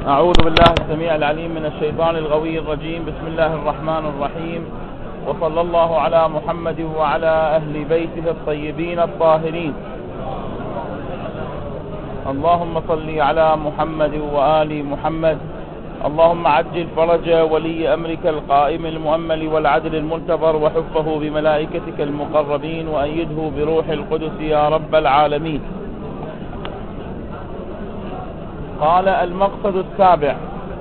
أعوذ بالله السميع العليم من الشيطان الغوي الرجيم. بسم الله الرحمن الرحيم، وصلى الله على محمد وعلى أهل بيته الطيبين الطاهرين. اللهم صل على محمد وآل محمد. اللهم عجل فرج ولي أمرك القائم المؤمل والعدل المنتظر، وحفه بملائكتك المقربين، وأيده بروح القدس يا رب العالمين. قال: المقصد السابع.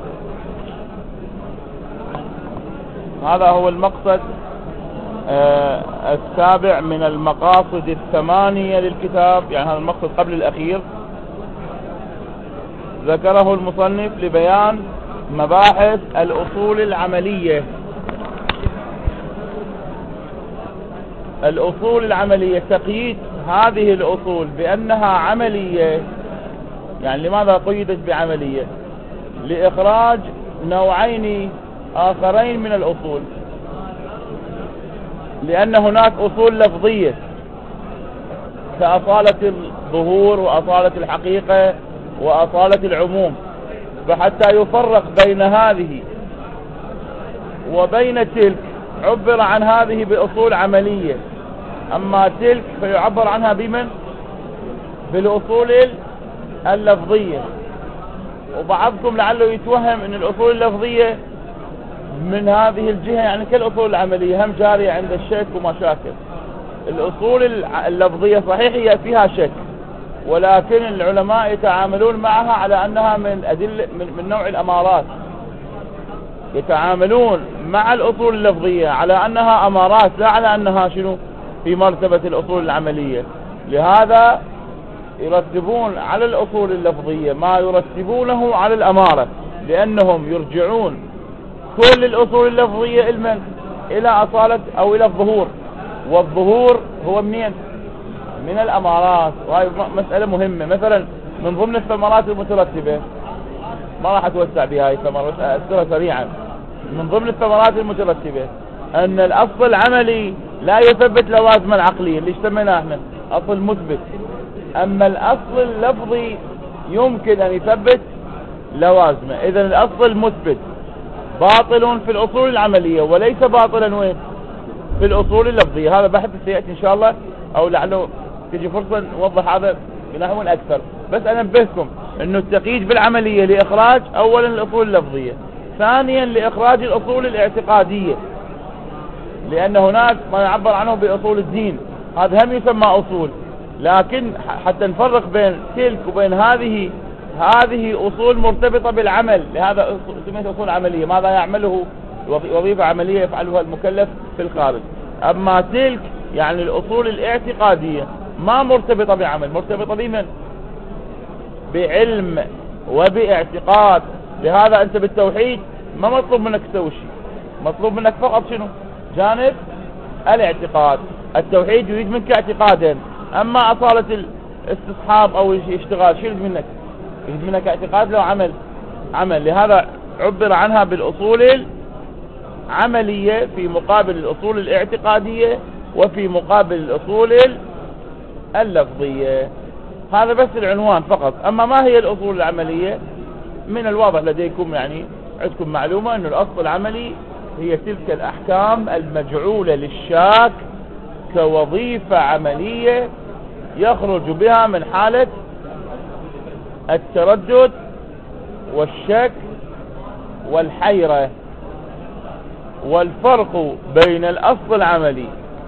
هذا هو المقصد السابع من المقاصد الثمانية للكتاب، يعني هذا المقصد قبل الأخير ذكره المصنف لبيان مباحث الأصول العملية. الأصول العملية، تقييد هذه الأصول بأنها عملية. يعني لماذا قيدت بعملية؟ لإخراج نوعين آخرين من الأصول، لأن هناك أصول لفظية كأصالة الظهور وأصالة الحقيقة وأصالة العموم، فحتى يفرق بين هذه وبين تلك عبر عن هذه بأصول عملية، أما تلك فيعبر عنها بمن؟ بالأصول اللفظية. وبعضكم لعله يتوهم أن الأصول اللفظية من هذه الجهة يعني كالأصول العملية هم جارية عند الشك ومشاكل. الأصول اللفظية صحيح هي فيها شك، ولكن العلماء يتعاملون معها على أنها من نوع الأمارات. يتعاملون مع الأصول اللفظية على أنها أمارات، لا على أنها شنو في مرتبة الأصول العملية. لهذا يرتبون على الأصول اللفظية ما يرتبونه على الأمارة، لأنهم يرجعون كل الأصول اللفظية إلى أصالة أو إلى الظهور، والظهور هو منين؟ من الأمارات. وهي مسألة مهمة. مثلا من ضمن الثمرات المترتبة، ما راح أتوسع بها هاي الثمرة بس أذكرها سريعا. من ضمن الثمرات المترتبة أن الأصل العملي لا يثبت لوازم العقلية اللي اجتمعناه احنا، أصل مثبت. أما الأصل اللفظي يمكن أن يثبت لوازمه. إذن الأصل المثبت باطل في الأصول العملية وليس باطلا وين؟ في الأصول اللفظية. هذا بحث سيأتي إن شاء الله، أو لعله تجي فرصة نوضح هذا بنحو أكثر. بس أنبهكم أنه التقييد بالعملية لإخراج أولا الأصول اللفظية، ثانيا لإخراج الأصول الاعتقادية، لأن هناك ما يعبر عنه بأصول الدين، هذا هم يسمى أصول. لكن حتى نفرق بين تلك وبين هذه أصول مرتبطة بالعمل، لهذا سميت أصول عملية. ماذا يعمله؟ وظيفة عملية يفعلها المكلف في الخارج. أما تلك يعني الأصول الاعتقادية ما مرتبطة بعمل، مرتبطة بمن؟ بعلم وباعتقاد. لهذا أنت بالتوحيد ما مطلوب منك تسوي شيء، مطلوب منك فقط شنو؟ جانب الاعتقاد. التوحيد يريد منك اعتقادا، أما أصالة الاستصحاب أو الاشتغال شو يريد منك؟ يريد منك اعتقاد لو عمل. لهذا عبر عنها بالأصول العملية في مقابل الأصول الاعتقادية وفي مقابل الأصول اللفظية. هذا بس العنوان فقط. أما ما هي الأصول العملية؟ من الواضح لديكم، يعني عندكم معلومة أن الأصل العملي هي تلك الأحكام المجعولة للشاك كوظيفة عملية يخرج بها من حالة التردد والشك والحيرة. والفرق بين الأصل العملي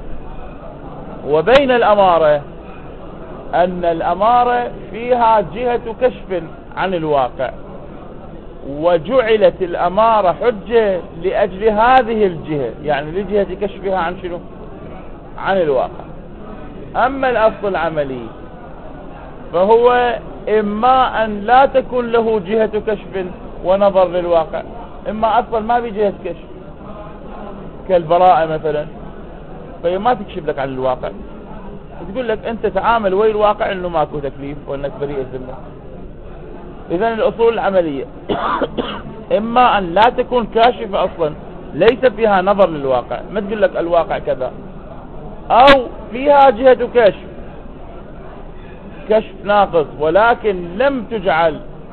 وبين الأمارة أن الأمارة فيها جهة كشف عن الواقع، وجعلت الأمارة حجة لأجل هذه الجهة، يعني لجهة كشفها عن شنو؟ عن الواقع. أما الأصل العملي فهو إما أن لا تكون له جهة كشف ونظر للواقع، إما أصلا ما بجهة كشف كالبراءة مثلا، فهي ما تكشف لك عن الواقع، تقول لك أنت تعامل ويا الواقع أنه ماكو تكليف وأنك بريء الذمة. إذن الأصول العملية إما أن لا تكون كاشفة أصلا، ليس فيها نظر للواقع، ما تقول لك الواقع كذا، أو فيها جهة كشف ناقص ولكن لم تجعل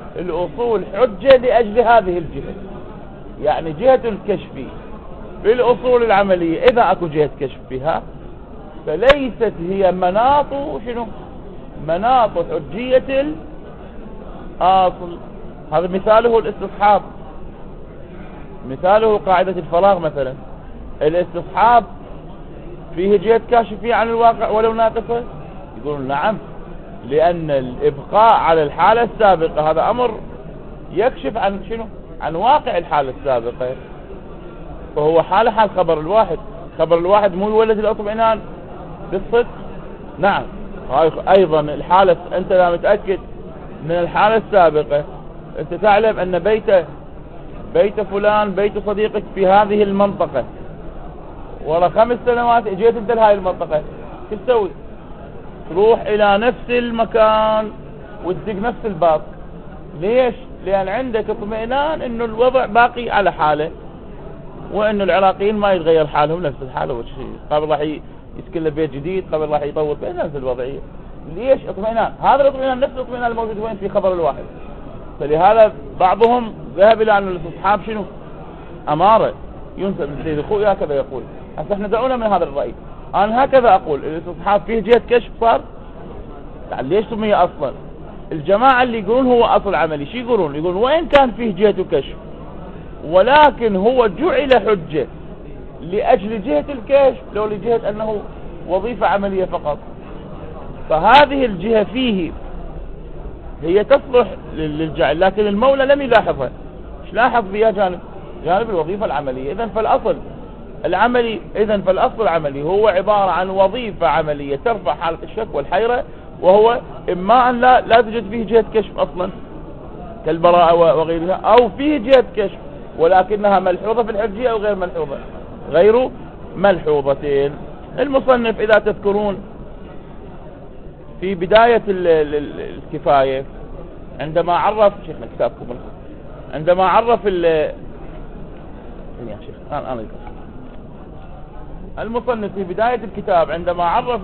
الأصول حجة لأجل هذه الجهة. يعني جهة الكشف في الأصول العملية إذا أكو جهة كشف فيها فليست هي مناط شنو؟ مناط حجية الأصل. هذا مثاله الاستصحاب، مثاله قاعدة الفراغ مثلا. الاستصحاب فيه جهة كاشفية عن الواقع ولو ناقصة؟ يقولون نعم، لأن الإبقاء على الحالة السابقة هذا أمر يكشف عن شنو؟ عن واقع الحالة السابقة، فهو حال خبر الواحد. خبر الواحد مو يولد الاطمئنان بالصدق؟ نعم. أيضا الحالة، أنت لا متأكد من الحالة السابقة، أنت تعلم أن بيت فلان بيت صديقك في هذه المنطقة، ورا 5 سنوات اجيت انت لهاي المنطقة، شو تسوي؟ تروح الى نفس المكان وتدق نفس الباب. ليش؟ لان عندك اطمئنان انه الوضع باقي على حاله، وانه العراقيين ما يتغير حالهم نفس الحالة والشيء، قبل راح يسكن له بيت جديد، قبل راح يطور بين نفس الوضعية. ليش؟ اطمئنان. هذا الاطمئنان نفس الاطمئنان الموجود وين؟ في خبر الواحد. فلهذا بعضهم ذهب الى ان الاستصحاب شنو؟ امارة ينسب للسيد الخوئي هكذا يقول. هسه احنا دعونا من هذا الرأي. انا هكذا اقول الاستصحاب فيه جهة كشف صار. يعني ليش سمي اصلا؟ الجماعة اللي يقولون هو اصل عملي شو يقولون؟ يقولون وين كان فيه جهة كشف ولكن هو جعل حجة لاجل جهة الكشف لو لجهة انه وظيفة عملية فقط. فهذه الجهة فيه هي تصلح للجعل، لكن المولى لم يلاحظها. ايش لاحظ فيها؟ جانب الوظيفة العملية. اذن فالاصل العملي هو عبارة عن وظيفة عملية ترفع حالة الشك والحيرة، وهو اما ان لا توجد فيه جهة كشف اصلا كالبراءة وغيرها، او فيه جهة كشف ولكنها ملحوظة في الحجية او غير ملحوظة، غير ملحوظتين. المصنف اذا تذكرون في بداية الكفاية عندما عرف شيخنا كتابكم عندما عرف يا شيخ أنا المصنف في بداية الكتاب عندما عرف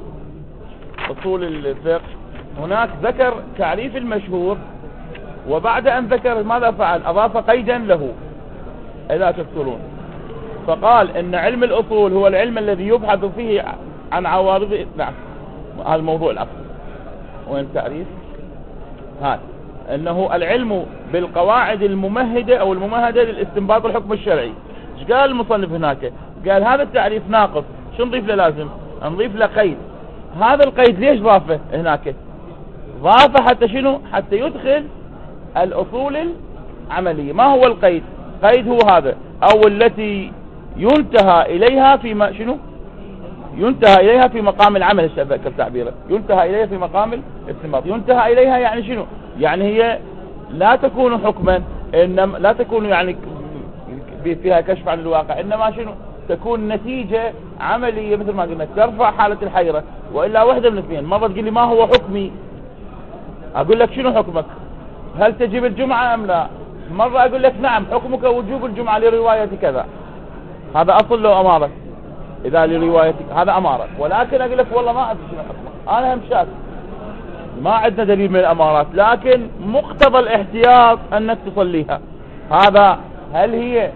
أصول الفقه، هناك ذكر تعريف المشهور، وبعد أن ذكر ماذا فعل؟ أضاف قيدا له إذا تذكرون، فقال إن علم الأصول هو العلم الذي يبحث فيه عن عوارض. نعم هذا الموضوع الأصل. وين التعريف؟ هذا انه العلم بالقواعد الممهدة او الممهدة للاستنباط الحكم الشرعي. ايش قال المصنف هناك؟ قال هذا التعريف ناقص، شو نضيف له؟ لازم نضيف له قيد. هذا القيد ليش ضافه هناك؟ ضافه حتى شنو؟ حتى يدخل الاصول العملية. ما هو القيد؟ قيد هو هذا، او التي ينتهى اليها في شنو؟ ينتهى إليها في مقام العمل. الشباب كالتعبير ينتهى إليها في مقام الاستنباط. ينتهى إليها يعني شنو؟ يعني هي لا تكون حكما، إنما لا تكون يعني فيها كشف عن الواقع، إنما شنو؟ تكون نتيجة عملية مثل ما قلنا ترفع حالة الحيرة. وإلا واحدة من اثنين، مرة تقول لي ما هو حكمي، أقول لك شنو حكمك؟ هل تجب الجمعة أم لا؟ مرة أقول لك نعم حكمك وجوب الجمعة لرواية كذا. هذا أصل له أمارة. إذا لروايتك هذا أمارة، ولكن أقول لك والله ما أدري شنو حكمه، أنا هم شاك، ما عندنا دليل من الأمارات، لكن مقتضى الاحتياط أنك تصليها. هذا هل هي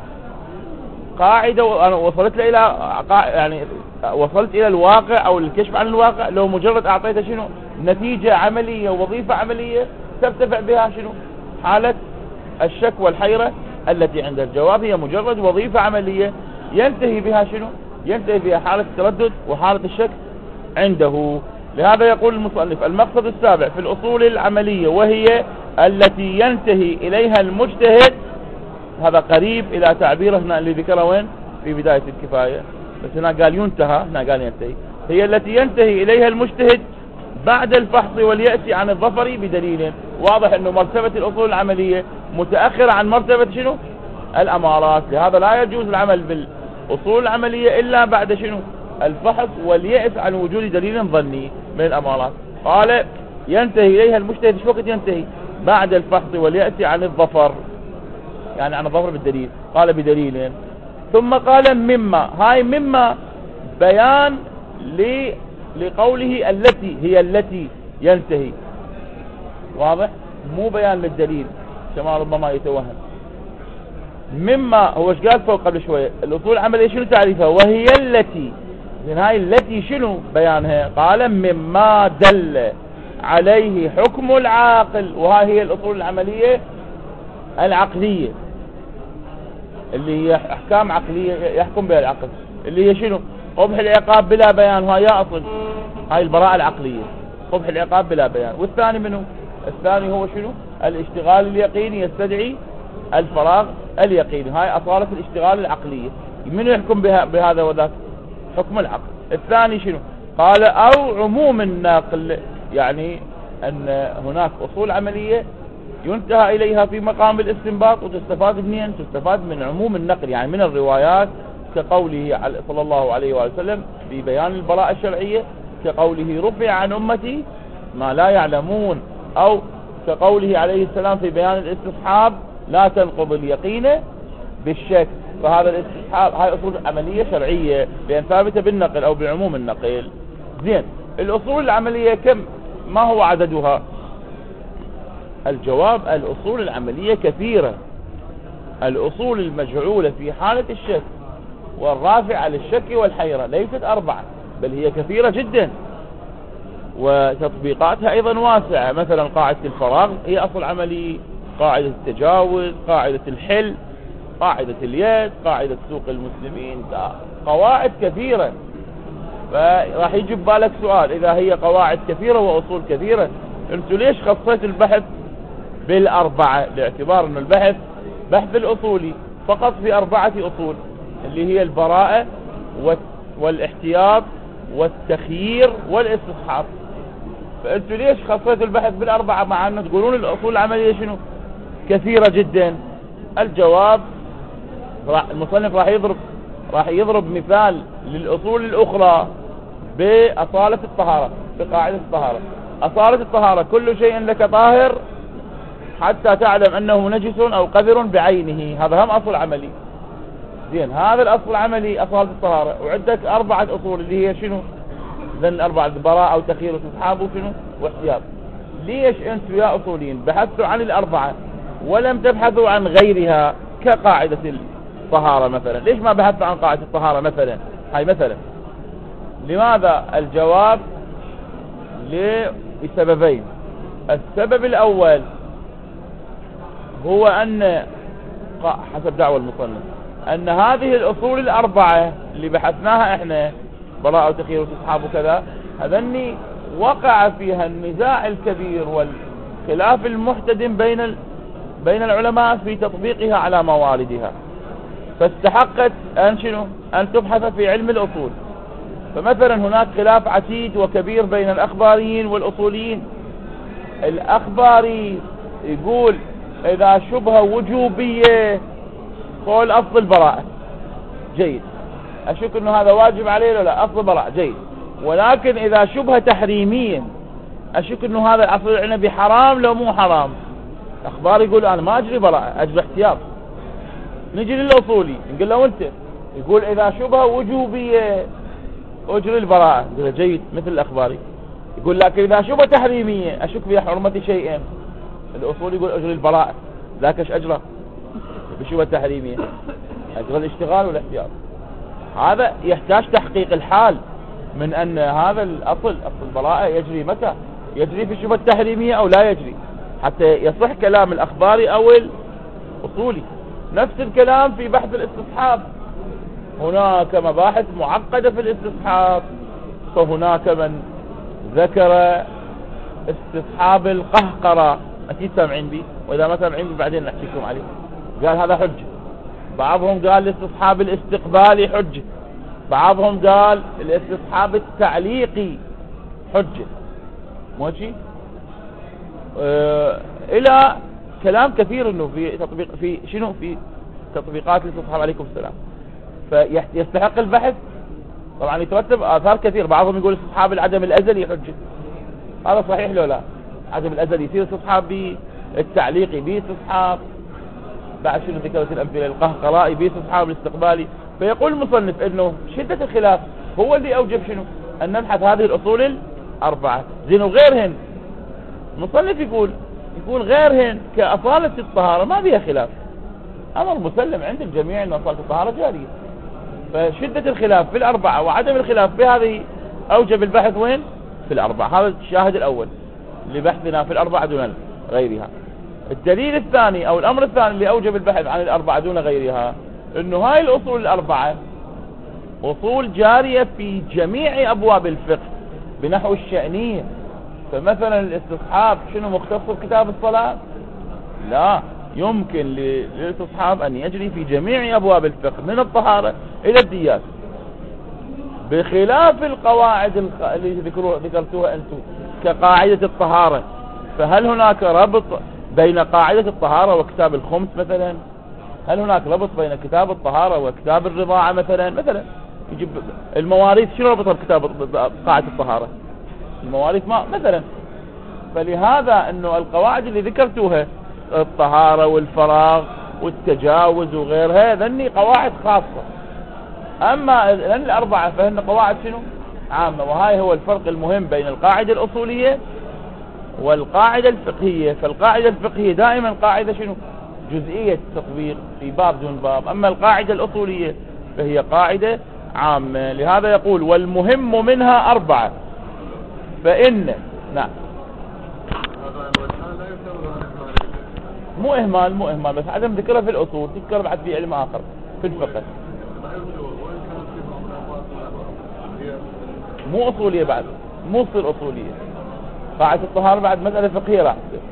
قاعدة وأنا وصلت إلى يعني وصلت إلى الواقع أو الكشف عن الواقع؟ لو مجرد أعطيته شنو؟ نتيجة عملية ووظيفة عملية ترتفع بها شنو؟ حالة الشك والحيرة التي عند الجواب هي مجرد وظيفة عملية ينتهي بها شنو؟ ينتهي بها حالة التردد وحالة الشك عنده. لهذا يقول المصنف المقصد السابع في الأصول العملية وهي التي ينتهي إليها المجتهد. هذا قريب إلى تعبيره هنا اللي ذكره وين؟ في بداية الكفاية، بس هنا قال ينتهى، هنا قال ينتهي. هي التي ينتهي إليها المجتهد بعد الفحص واليأس عن الظفر بدليل. واضح أنه مرتبة الأصول العملية متأخرة عن مرتبة شنو؟ الأمارات. لهذا لا يجوز العمل بالأصول العملية إلا بعد شنو؟ الفحص واليأس عن وجود دليل ظني من الأمارات. قال ينتهي إليها المجتهد. ايش وقت ينتهي؟ بعد الفحص واليأس عن الظفر، يعني عن الظفر بالدليل. قال بدليل. ثم قال مما، هاي مما بيان لقوله التي هي التي ينتهي. واضح؟ مو بيان للدليل كما ربما يتوهم. مما هو ايش قال فوق قبل شوية الأصول العملية شنو تعريفها؟ وهي التي، إذن هاي التي شنو بيانها؟ قال مما دل عليه حكم العاقل، وهاي هي الأصول العملية العقلية اللي هي أحكام عقلية يحكم بها العقل، اللي هي شنو؟ قبح العقاب بلا بيان، وهي أصل هاي البراءة العقلية، قبح العقاب بلا بيان. والثاني منه؟ الثاني هو شنو؟ الاشتغال اليقيني يستدعي الفراغ اليقيني، هاي أصالة الاشتغال العقلية. من يحكم بهذا وذاك؟ حكم العقل. الثاني شنو؟ قال أو عموم الناقل، يعني أن هناك أصول عملية ينتهى إليها في مقام الاستنباط، وتستفاد منين؟ تستفاد من عموم النقل، يعني من الروايات، كقوله صلى الله عليه وآله وسلم في بيان البراءة الشرعية، كقوله رفع عن أمتي ما لا يعلمون، أو كقوله عليه السلام في بيان الاستصحاب لا تنقض اليقين بالشك. فهذا الاستصحاب هاي أصول عملية شرعية بأن ثابتة بالنقل أو بعموم النقل. زين، الأصول العملية كم؟ ما هو عددها؟ الجواب الأصول العملية كثيرة. الأصول المجعولة في حالة الشك والرافعة للشك والحيرة ليست 4، بل هي كثيرة جدا، وتطبيقاتها أيضا واسعة. مثلا قاعدة الفراغ هي أصل عملي، قاعدة التجاوز، قاعدة الحل، قاعدة اليد، قاعدة سوق المسلمين، قواعد كثيرة. فراح يجي ببالك سؤال، إذا هي قواعد كثيرة وأصول كثيرة، أنتوا ليش خصيت البحث بال4؟ باعتبار أن البحث بحث الأصولي فقط في 4 أصول، اللي هي البراءة والاحتياط والتخيير والاستصحاب. فأنتوا ليش خصيتوا البحث بال4 مع أن تقولون الأصول العملية شنو؟ كثيرة جدا. الجواب المصنف راح يضرب مثال للأصول الأخرى بأصالة الطهارة، بقاعدة الطهارة. أصالة الطهارة كل شيء لك طاهر حتى تعلم أنه نجس أو قذر بعينه، هذا هم أصل عملي. زين، هذا الأصل العملي أصالة الطهارة، وعندك 4 أصول اللي هي شنو؟ ذن 4: براءة أو تخيير واستصحاب وشنو؟ واحتياط. ليش أنتوا يا أصوليين بحثتوا عن ال4 ولم تبحثوا عن غيرها كقاعدة الطهارة مثلا؟ ليش ما بحثتوا عن قاعدة الطهارة مثلا؟ هاي مثلا. لماذا؟ الجواب لسببين. السبب الأول هو أن حسب دعوة المصنف أن هذه الأصول ال4 اللي بحثناها إحنا، براءة وتخيير واستصحاب وكذا، هذني وقع فيها النزاع الكبير والخلاف المحتدم بين العلماء في تطبيقها على مواردها، فاستحقت أن شنو؟ أن تبحث في علم الأصول. فمثلا هناك خلاف عتيد وكبير بين الأخباريين والأصوليين. الأخباري يقول إذا شبهة وجوبية قول أصل براءة، جيد، أشك أنه هذا واجب عليه ولا لا؟ أصل براءة، جيد. ولكن إذا شبهة تحريمية أشك أنه هذا العصير العنبي حرام لو مو حرام، أخبار يقول أنا ما أجري براءة، أجري احتياط. نجي للأصولي نقول له أنت، يقول إذا شبهة وجوبية أجري البراءة، يقول جيد مثل الأخباري. يقول لكن إذا شبهة تحريمية أشك في حرمة شيئين، الأصولي يقول أجري البراءة، ذاك ايش أجرى؟ بشبهة تحريمية أجرى الاشتغال والاحتياط. هذا يحتاج تحقيق الحال من أن هذا الأصل، أصل البراءة، يجري متى؟ يجري في الشبهة التحريمية أو لا يجري، حتى يصح كلام الأخباري أو الأصولي. نفس الكلام في بحث الاستصحاب، هناك مباحث معقدة في الاستصحاب، فهناك من ذكر استصحاب القهقرة، أكيد سامعين به، وإذا ما سامعين به بعدين نحكي لكم عليه، قال هذا حجة. بعضهم قال الاستصحاب الاستقبالي حجة، بعضهم قال الاستصحاب التعليقي حجة، ماشي؟ إلى كلام كثير إنه في تطبيق، في شنو، في تطبيقات الاستصحاب عليكم السلام. فيستحق البحث. طبعا يترتب آثار كثير، بعضهم يقول استصحاب العدم الأزلي حجة، هذا صحيح لو لا؟ عدم الأزلي يصير استصحاب بالتعليقي، باستصحاب بعد شنو ذكرت الأمثلة، القهقرائي باستصحاب الاستقبالي. فيقول المصنف إنه شدة الخلاف هو اللي أوجب شنو؟ أن نبحث هذه الأصول ال4. زين، وغيرهن المصنف يقول يقول غيرهن كأصالة الطهارة ما بيها خلاف، أمر مسلم عند الجميع أن أصالة الطهارة جارية. فشدة الخلاف في الأربعة وعدم الخلاف في هذه أوجب البحث وين؟ في الأربعة. هذا الشاهد الأول لبحثنا في الأربعة دون غيرها. الدليل الثاني أو الأمر الثاني اللي أوجب البحث عن الأربعة دون غيرها، أنه هاي الأصول الأربعة أصول جارية في جميع أبواب الفقه بنحو الشأنية. فمثلا الاستصحاب شنو مختص بكتاب الصلاة؟ لا، يمكن للاستصحاب أن يجري في جميع أبواب الفقه من الطهارة إلى الديات، بخلاف القواعد اللي ذكرتوها أنتم كقاعدة الطهارة. فهل هناك ربط بين قاعدة الطهارة وكتاب الخمس مثلا؟ هل هناك ربط بين كتاب الطهارة وكتاب الرضاعة مثلا يجيب المواريث شنو ربطها بكتاب قاعدة الطهارة؟ المواريث ما مثلا. فلهذا انه القواعد اللي ذكرتوها الطهارة والفراغ والتجاوز وغيرها ذني قواعد خاصة، اما لان الاربعة فهن قواعد شنو عامة. وهاي هو الفرق المهم بين القاعدة الاصولية والقاعدة الفقهية. فالقاعدة الفقهية دائما قاعدة شنو جزئية التطبيق في باب دون باب، اما القاعدة الاصولية فهي قاعدة عامة. لهذا يقول والمهم منها أربعة. فإن نعم مو إهمال بس عدم ذكرها في الأصول، تذكر بعد في علم آخر في الفقه. مو أصولية بعد، مو تصير أصولية. قاعدة الطهارة بعد مسألة فقهية راح تصير.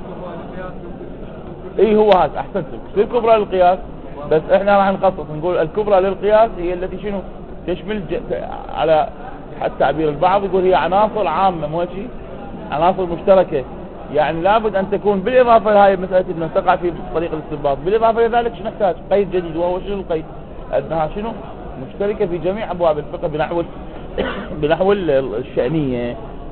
اي هو هذا احسنتم، تصير كبرى للقياس. بس احنا راح نخصص نقول الكبرى للقياس هي التي شنو تشمل على حتى تعبير البعض يقول هي عناصر عامة، مو شيء عناصر مشتركة. يعني لابد ان تكون بالاضافة لهاي مسألة انها تقع في طريق الاستنباط، بالاضافة لذلك شنو نحتاج؟ قيد جديد، وهو شنو القيد؟ انها شنو مشتركة في جميع ابواب الفقه بنحو الشأنية.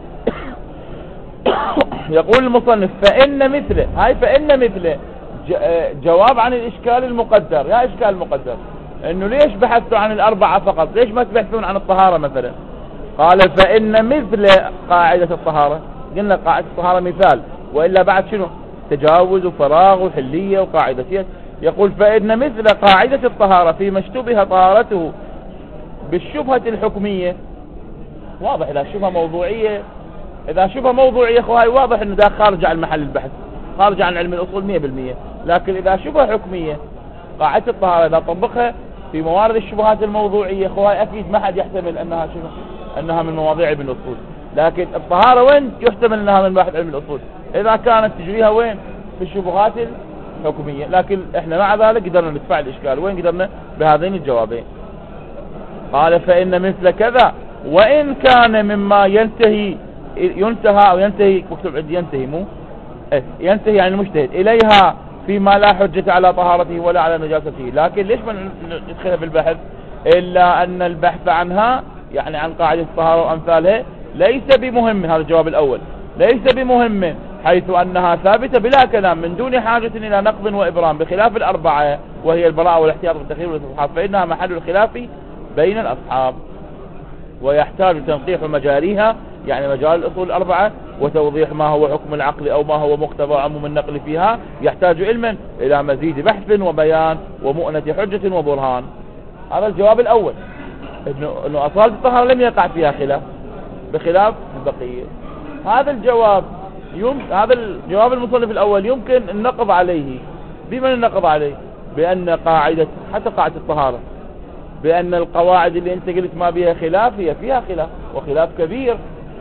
يقول المصنف فإن مثله، هاي فإن مثله جواب عن الإشكال المقدر. يا إشكال المقدر إنه ليش بحثتوا عن الأربعة فقط؟ ليش ما تبحثون عن الطهارة مثلا؟ قال فإن مثل قاعدة الطهارة، قلنا قاعدة الطهارة مثال، وإلا بعد شنو تجاوز وفراغ وحلية وقاعدتين. يقول فإن مثل قاعدة الطهارة فيما اشتبه طهارته بالشبهة الحكمية. واضح إذا شبهة موضوعية، إذا شبهة موضوعية هاي واضح إنه ده خارج عن محل البحث، خارج عن علم الأصول 100%. لكن إذا شبهة حكمية قاعدة الطهارة إذا طبقها في موارد الشبهات الموضوعية هاي أكيد ما حد يحتمل أنها شنو أنها من مواضيع علم الأصول. لكن الطهارة وين يحتمل أنها من بحث علم الأصول؟ إذا كانت تجريها وين؟ في الشبهات الحكمية. لكن إحنا مع ذلك قدرنا ندفع الإشكال. وين قدرنا؟ بهذين الجوابين. قال فإن مثل كذا وإن كان مما ينتهى أو ينتهي، مكتوب عندي ينتهي مو ينتهي يعني المجتهد إليها فيما لا حجة على طهارته ولا على نجاسته. لكن ليش ما ندخلها في البحث؟ إلا أن البحث عنها يعني عن قاعدة الطهارة وأمثالها ليس بمهم. هذا الجواب الأول، ليس بمهم حيث أنها ثابتة بلا كلام من دون حاجة إلى نقض وإبرام، بخلاف الأربعة وهي البراءة والاحتياط والتخيير والاستصحاب فإنها محل الخلاف بين الأصحاب، ويحتاج تنقيح مجاريها يعني مجال الأصول الأربعة وتوضيح ما هو حكم العقل أو ما هو مقتضى عموم النقل فيها، يحتاج علما إلى مزيد بحث وبيان ومؤنة حجة وبرهان. هذا الجواب الأول، إنه أصالة الطهارة لم يقع فيها خلاف بخلاف البقية. هذا الجواب هذا الجواب المصنف الأول يمكن النقض عليه. بمن النقض عليه؟ بأن قاعدة حتى قاعدة الطهارة بأن القواعد اللي انت قلت ما بها خلاف هي فيها خلاف وخلاف كبير.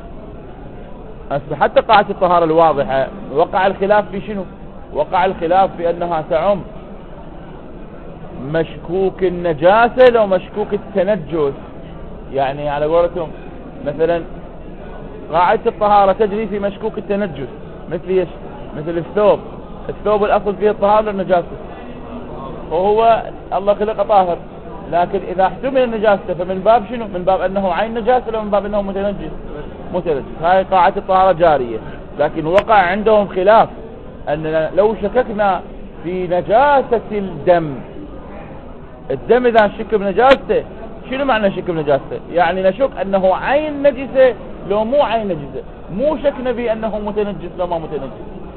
حتى قاعدة الطهارة الواضحة وقع الخلاف في شنو؟ وقع الخلاف في أنها تعم مشكوك النجاسة لو مشكوك التنجس. يعني على قولتهم مثلا قاعدة الطهارة تجري في مشكوك التنجس مثل الثوب الأصل فيه الطهارة والنجاسة، وهو الله خلق طاهر، لكن إذا احتمل النجاسة فمن باب شنو؟ من باب أنه عين نجاسة لو من باب أنه متنجس. هاي قاعدة الطهارة جارية. لكن وقع عندهم خلاف أننا لو شككنا في نجاسة الدم إذا شك بنجاسته، شنو معنى شك بنجاسته؟ يعني نشك أنه عين نجسة لو مو عين نجسة، مو شكنا بأنه متنجس لو ما متنجس.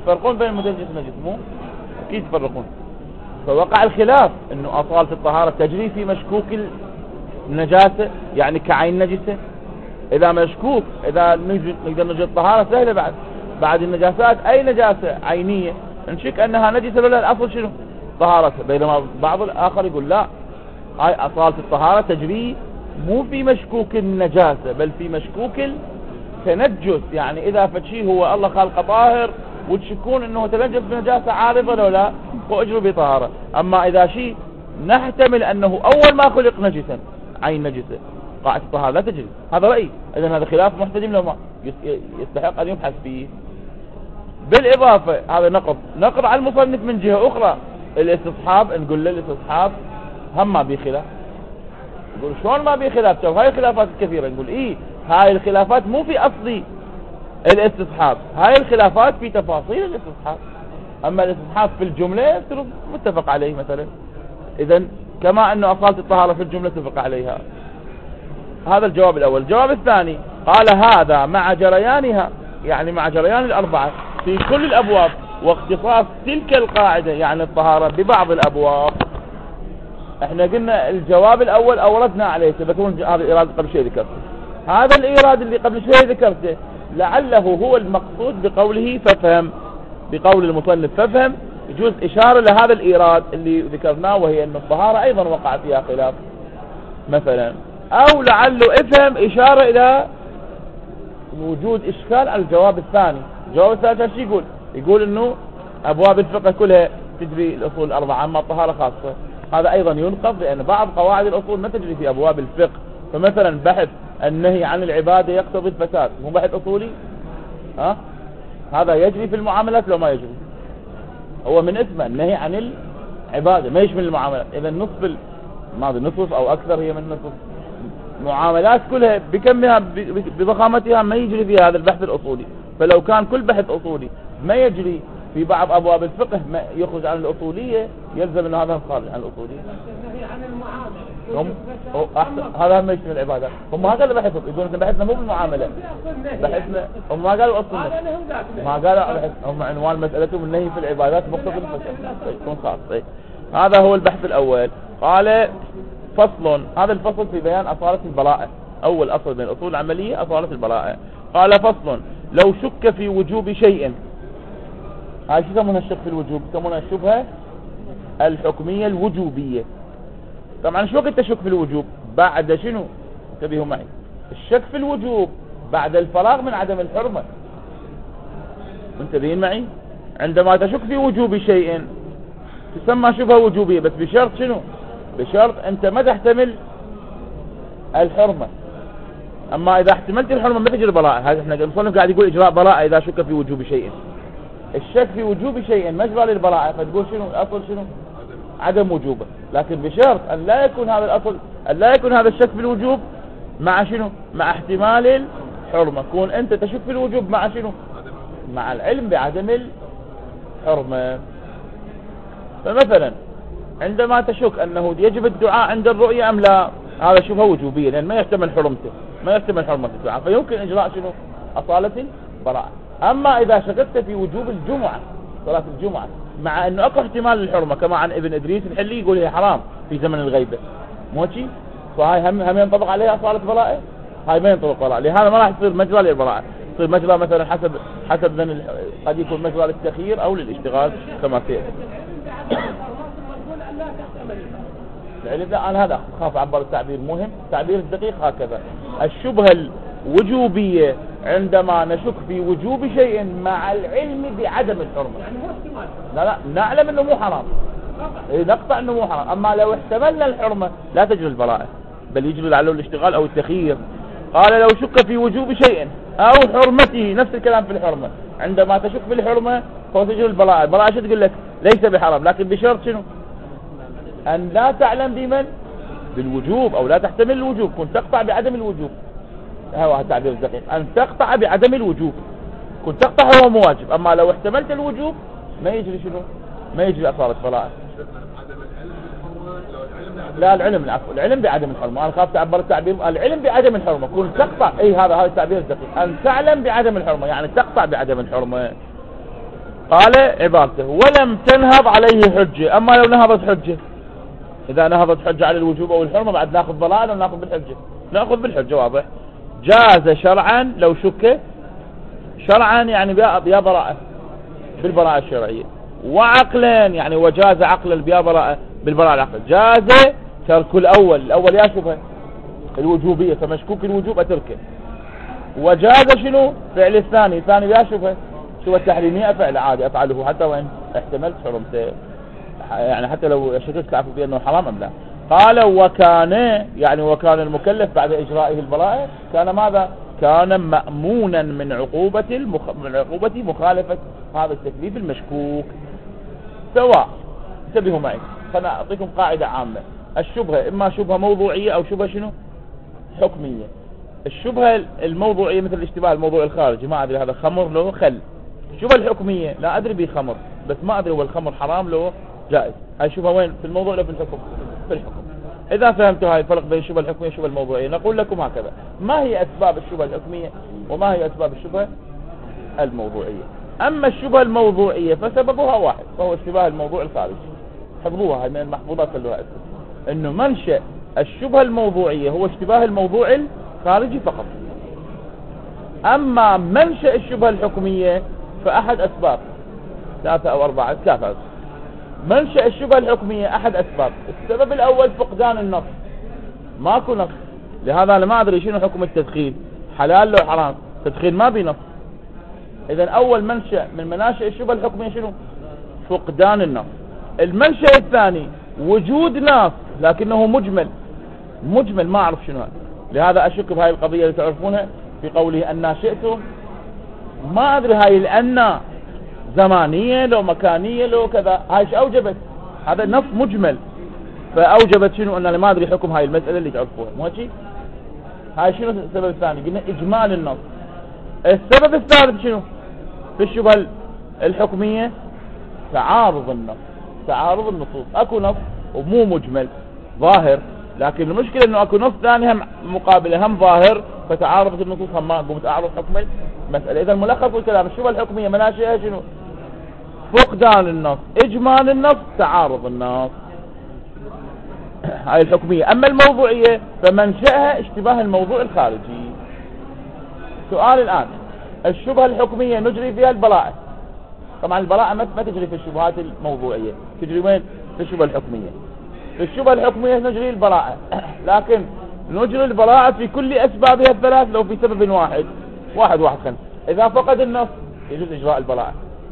تفرقون بين المتنجس والنجس؟ مو اكيد تفرقون. فوقع الخلاف انه اصالة الطهارة تجري في مشكوك النجاسة، يعني كعين نجسة. اذا مشكوك، اذا نقدر نجد الطهارة سهلة بعد النجاسات، اي نجاسة عينية نشك انها نجسة ولا الاصل شنو؟ طهارتها. بينما بعض الاخر يقول لا، هاي اصالة الطهارة تجري مو في مشكوك النجاسة بل في مشكوك التنجس. يعني اذا فشي هو الله خالقه طاهر وتشكون انه تنجس بنجاسة عارضة لو لا، واجروا بطهارة. اما اذا شيء نحتمل انه اول ما خلق نجسا، عين نجسة، قاعدة الطهارة لا تجري. هذا رأي. اذن هذا خلاف محتجم لو ما يستحق ان يبحث فيه. بالاضافة هذا نقض على المصنف من جهة اخرى. الاستصحاب، نقول له الاستصحاب هم ما بيه خلاف. يقول شلون ما بيه خلاف؟ شوف هاي الخلافات الكثيرة. نقول ايه، هاي الخلافات مو في اصل الاستصحاب، هاي الخلافات في تفاصيل الاستصحاب. اما الاستصحاب في الجملة متفق عليه مثلا. اذن كما انه اصالة الطهارة في الجملة اتفق عليها. هذا الجواب الاول. الجواب الثاني قال هذا مع جريانها، يعني مع جريان الاربعة في كل الابواب، واختصاص تلك القاعدة يعني الطهارة ببعض الابواب. احنا قلنا الجواب الاول اوردنا عليه، تذكرون هذا الايراد قبل شوي ذكرته. هذا الايراد اللي قبل شوي ذكرته لعله هو المقصود بقوله فافهم، بقول المصنف فافهم، يجوز اشارة لهذا الايراد اللي ذكرناه، وهي ان الطهارة ايضا وقع فيها خلاف مثلا. او لعله افهم اشارة الى وجود اشكال على الجواب الثاني. الجواب الثاني شو يقول؟ يقول انه ابواب الفقه كلها تجري الاصول الاربعة، اما الطهارة خاصة. هذا ايضا ينقض، لان بعض قواعد الاصول ما تجري في ابواب الفقه. فمثلا بحث النهي عن العبادة يقتضي الفساد، مو بحث اصولي؟ هذا يجري في المعاملات لو ما يجري؟ هو من اسمه النهي عن العبادة، ما يشمل المعاملات. اذا نصف او اكثر هي من نصف معاملات كلها بكمها بضخامتها ما يجري فيها هذا البحث الاصولي. فلو كان كل بحث اصولي ما يجري في بعض ابواب الفقه ما يخرج عن الاصولية، يلزم ان هذا خارج عن الاصولية. هذا ما يشمل العبادات. هم هذا اللي بحثوا، يقولون ان بحثنا مو بالمعاملة، بحثنا هم ما قالوا اصلا، ما قالوا هم عنوان مسألتهم النهي في العبادات مقتضى الفساد يكون خاص. هذا هو البحث الاول. قال فصل، هذا الفصل في بيان اصالة البراءة. اول اصل من الاصول العملية اصالة البراءة. قال فصل، لو شك في وجوب شيء، هاي شو يسمونها الشك في الوجوب؟ يسمونها الشبهة الحكمية الوجوبية. طبعا شو وقت تشك في الوجوب؟ بعد شنو؟ انتبهوا معي، الشك في الوجوب بعد الفراغ من عدم الحرمة. منتبهين معي؟ عندما تشك في وجوب شيء تسمى شبهة وجوبية، بس بشرط شنو؟ بشرط انت ما تحتمل الحرمة. اما اذا احتملت الحرمة ما تجري البراءة. هذا احنا المصنف قاعد يقول اجراء براءة اذا شك في وجوب شيء. الشك في وجوب شيء مجرى للبراءة، فتقول شنو الاصل؟ شنو؟ عدم وجوبه. لكن بشرط ان لا يكون هذا الاصل، ان لا يكون هذا الشك في الوجوب مع شنو؟ مع احتمال الحرمة. كون انت تشك في الوجوب مع شنو؟ مع العلم بعدم الحرمة. فمثلا عندما تشك انه يجب الدعاء عند الرؤية ام لا، هذا شبهة وجوبية، لان ما يحتمل حرمته، ما يحتمل حرمة الدعاء، فيمكن اجراء شنو؟ اصالة البراءة. اما اذا شككت في وجوب الجمعة، صلاة الجمعة، مع انه اكو احتمال للحرمة، كما عن ابن ادريس الحلي يقول هي حرام في زمن الغيبة، مو شيء؟ فهاي هم ينطبق عليها اصالة براءة؟ هاي ما ينطبق براءة. لهذا ما راح تصير مجرى للبراءة، تصير مجرى مثلا حسب قد يكون مجرى للتخيير او للاشتغال كما سير. العلم لا، انا هذا خاف اعبر التعبير مهم، التعبير الدقيق هكذا. الشبهة الوجوبية عندما نشك في وجوب شيء مع العلم بعدم الحرمة. لا نعلم انه مو حرام، نقطع انه مو حرام. اما لو احتملنا الحرمة لا تجري البراءة، بل يجري لعله الاشتغال او التخيير. قال لو شك في وجوب شيء او حرمته، نفس الكلام في الحرمة. عندما تشك في الحرمة فتجري البراءة. البراءة شو تقول لك؟ ليس بحرام، لكن بشرط شنو؟ ان لا تعلم بمن؟ بالوجوب، او لا تحتمل الوجوب، كنت تقطع بعدم الوجوب. هذا التعبير الدقيق، ان تقطع بعدم الوجوب، كنت تقطع هو مواجب. اما لو احتملت الوجوب ما يجري شنو؟ ما يجري اثار الصلاة. لا العلم، العفو، العلم بعدم الحرمة. انا خاف تعبر التعبير العلم بعدم الحرمة، كنت تقطع. هذا التعبير الدقيق، ان تعلم بعدم الحرمة يعني تقطع بعدم الحرمة. قال عبارته ولم تنهض عليه حجة. أما لو نهضت حجة، إذا نهضت حجة على الوجوب أو الحرمة بعد ناخذ ضلال أو ناخذ بالحجة؟ ناخذ بالحجة، واضح. جاز شرعا لو شك، شرعا يعني بيا براءة بالبراءة الشرعية، وعقلا يعني وجاز عقلا بيا براءة بالبراءة العقل. جاز ترك الأول يا شبهة الوجوبية، فمشكوك الوجوب أتركه. وجاز شنو فعل الثاني بيا شبهة التحريمية، فعل عادي أفعله حتى وإن احتملت حرمته، يعني حتى لو شككت تعرف بأنه حرام أم لا. قال وكان المكلف بعد إجرائه البراءة كان ماذا؟ كان مأمونا من عقوبة مخالفة هذا التكليف المشكوك. سواء، انتبهوا معي، خلنا أعطيكم قاعدة عامة. الشبهة إما شبهة موضوعية أو شبهة شنو؟ حكمية. الشبهة الموضوعية مثل الاشتباه الموضوع الخارجي، ما أدري هذا خمر لو خل. الشبهة الحكمية لا أدري به خمر، بس ما أدري هو الخمر حرام لو جائز. هاي الشبهة وين؟ في الموضوع لو في الحكم؟ في الحكم. إذا فهمتوا هاي الفرق بين الشبهة الحكمية والشبهة الموضوعية، نقول لكم هكذا: ما هي أسباب الشبهة الحكمية وما هي أسباب الشبهة الموضوعية؟ أما الشبهة الموضوعية فسببها واحد، وهو اشتباه الموضوع الخارجي. حفظوها، هاي من المحفوظات كلها، إنه منشأ الشبهة الموضوعية هو اشتباه الموضوع الخارجي فقط. أما منشأ الشبهة الحكمية فأحد أسباب، 3 أو 4، 3. منشأ الشبهة الحكمية أحد أسباب. السبب الأول فقدان النص، ماكو نص. لهذا أنا ما أدري شنو حكم التدخين، حلال لو حرام، التدخين ما بي نص. إذن أول منشأ من مناشئ الشبهة الحكمية شنو؟ فقدان النص. المنشأ الثاني وجود نص لكنه مجمل ما أعرف شنو هذا. لهذا أشك بهاي القضية اللي تعرفونها في قوله أن شئتم. ما أدري هاي الأن زمانية لو مكانية لو كذا، هاي ايش أوجبت؟ هذا نص مجمل، فأوجبت شنو؟ أننا ما أدري حكم هاي المسألة اللي تعرفوها، مو هيك؟ هاي شنو السبب الثاني؟ قلنا إجمال النص. السبب الثالث شنو في الشبهة الحكمية؟ تعارض النص، تعارض النصوص. أكو نص ومو مجمل ظاهر، لكن المشكلة أنه أكو نص ثاني هم مقابلة هم ظاهر، فتعارضت النصوص هم ما قمت أعرض حكم المسألة. إذا ملخص الكلام الشبهة الحكمية مناشئها شنو؟ فقدان النص، إجمال النص، تعارض النص. هاي الحكمية. أما الموضوعية فمنشأها اشتباه الموضوع الخارجي. سؤال الآن: الشبهة الحكمية نجري فيها البراءة. طبعا البراءة ما تجري في الشبهات الموضوعية، تجري وين؟ في الشبهة الحكمية. في الشبهة الحكمية نجري البراءة، لكن نجري البراءة في كل أسبابها الثلاث لو في سبب واحد 5. إذا فقد النص يجوز إجراء البراءة،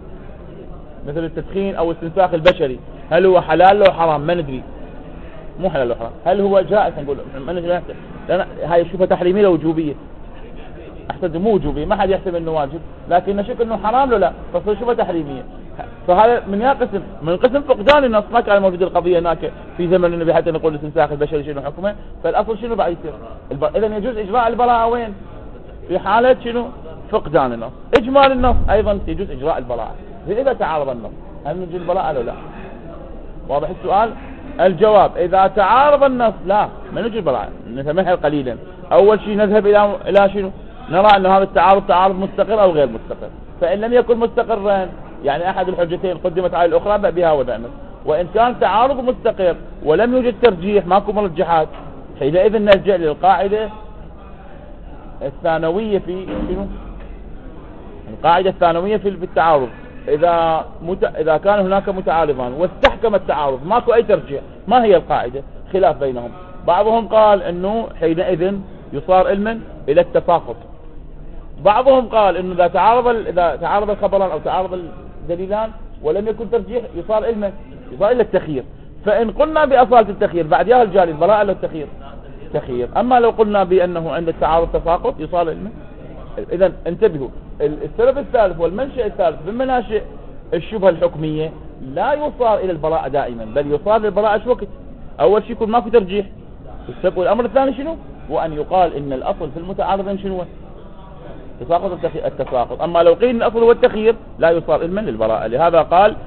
مثل التدخين أو استنساخ البشري. هل هو حلال لو حرام؟ ما ندري، مو حلال لو حرام. هل هو جائز؟ نقول ما ندري، لأن هاي الشبهة تحريمية لو وجوبية. أحسن مو وجوبية، ما حد يحسب إنه واجب، لكن نشك إنه حرام لو لا، فصير شبهة تحريمية. فهذا من قسم، من قسم فقدان النص. ما كان موجود القضية هناك في زمن النبي حتى نقول الاستنساخ البشري شنو حكمه. فالأصل شنو بعد يصير؟ إذا يجوز إجراء البراءة وين؟ في حالة شنو؟ فقدان النص. إجمال النص أيضا يجوز إجراء البراءة إذا تعارض النص. هل نجي البراءة لو لا؟ واضح السؤال؟ الجواب: إذا تعارض النص لا، ما نجي البراءة، نتمهل قليلا. أول شيء نذهب إلى شنو؟ نرى أن هذا التعارض تعارض مستقر أو غير مستقر. فإن لم يكن مستقرا، يعني أحد الحجتين قدمت على الأخرى بها وذعنت. وإن كان تعارض مستقر ولم يوجد ترجيح، ماكو مرجحات، حينئذ نرجع للقاعدة الثانوية في شنو؟ القاعدة الثانوية في التعارض. إذا كان هناك متعارضان واستحكم التعارض، ماكو أي ترجيح، ما هي القاعدة؟ خلاف بينهم. بعضهم قال إنه حينئذ يصار علما إلى التساقط. بعضهم قال إنه إذا تعارض الخبران أو تعارض الدليلان ولم يكن ترجيح يصار علما، يصار إلى التخيير. فإن قلنا بأصالة التخيير بعد ياها الجاري البراءة له التخيير تخيير. أما لو قلنا بأنه عند التعارض تساقط يصار علما. إذن انتبهوا، السبب الثالث والمنشأ الثالث من مناشئ الشبهة الحكمية لا يصار إلى البراءة دائما، بل يصار للبراءة شو وقت؟ أول شيء يكون ماكو ترجيح. والأمر الثاني شنو؟ وأن يقال إن الأصل في المتعارضين شنو؟ تساقط التساقط. أما لو قيل الأصل هو التخيير لا يصار علما للبراءة. لهذا قال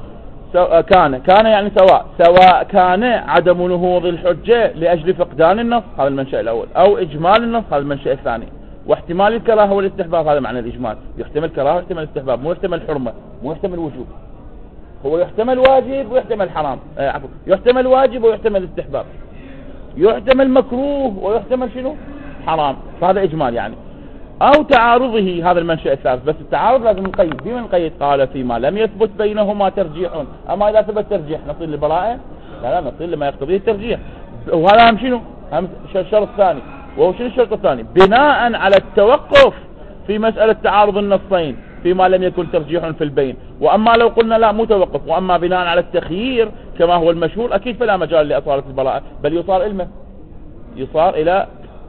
كان يعني سواء كان عدم نهوض الحجة لأجل فقدان النص، هذا المنشأ الأول، أو إجمال النص، هذا المنشأ الثاني. واحتمال الكراهة والاستحباب، هذا معنى الإجمال. يحتمل كراهة ويحتمل استحباب، مو يحتمل حرمة، مو يحتمل وجوب. هو يحتمل واجب ويحتمل حرام، عفوا، يحتمل واجب ويحتمل استحباب، يحتمل مكروه ويحتمل شنو؟ حرام. فهذا إجمال يعني. أو تعارضه، هذا المنشأ الثالث. بس التعارض لازم نقيد. فيما نقيد؟ قال فيما لم يثبت بينهما ترجيح. أما إذا ثبت ترجيح نصير للبراءة؟ لا نصير لما يقتضيه الترجيح. وهذا هم شنو؟ هم الشرط الثاني. وهو شنو الشرط الثاني؟ بناء على التوقف في مسألة تعارض النصين فيما لم يكن ترجيح في البين. وأما لو قلنا لا مو توقف، وأما بناء على التخيير كما هو المشهور، أكيد فلا مجال لأصالة البراءة، بل يصار إلى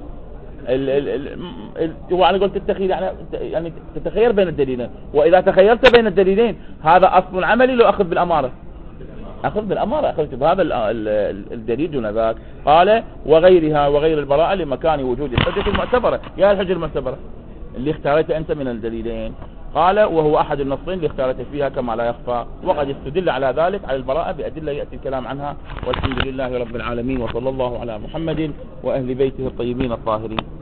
وانا قلت التخيير يعني تتخير بين الدليلين. واذا تخيرت بين الدليلين هذا اصل عملي لو اخذ بالاماره، اخذت بهذا الدليل دون ذاك. قال وغيرها وغير البراءه لمكان وجود الحجه المعتبره. يا الحجه المعتبره اللي اختارتها انت من الدليلين. قال وهو احد النصين اللي اختارت فيها كما لا يخفى. وقد استدل على ذلك على البراءه بادله ياتي الكلام عنها. والحمد لله رب العالمين، وصلى الله على محمد واهل بيته الطيبين الطاهرين.